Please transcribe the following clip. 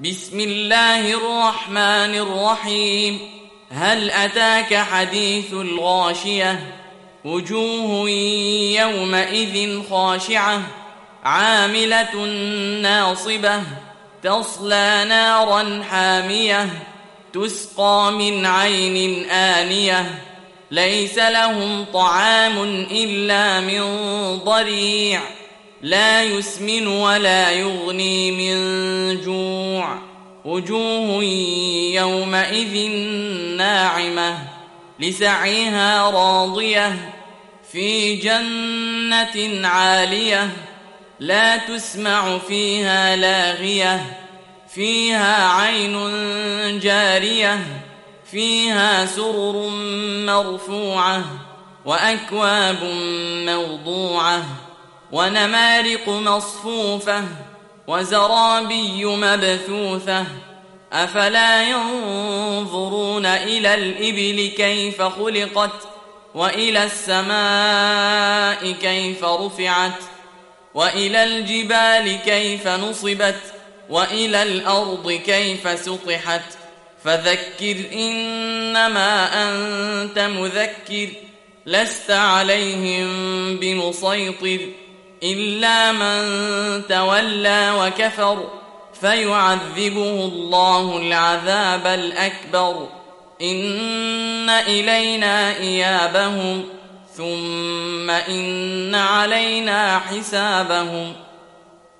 بسم الله الرحمن الرحيم. هل أتاك حديث الغاشية؟ وجوه يومئذ خاشعة عاملة ناصبة تصلى نارا حامية تسقى من عين آنية ليس لهم طعام إلا من ضريع لا يسمن ولا يغني من جوع. وجوه يومئذ ناعمة لسعيها راضية في جنة عالية لا تسمع فيها لاغية فيها عين جارية فيها سرر مرفوعة وأكواب موضوعة ونمارق مصفوفة وزرابي مبثوثة أفلا ينظرون إلى الإبل كيف خلقت وإلى السماء كيف رفعت وإلى الجبال كيف نصبت وإلى الأرض كيف سطحت فذكر إنما أنت مذكر لست عليهم بمسيطر إلا من تولى وكفر فيعذبه الله العذاب الأكبر إن إلينا إيابهم ثم إن علينا حسابهم.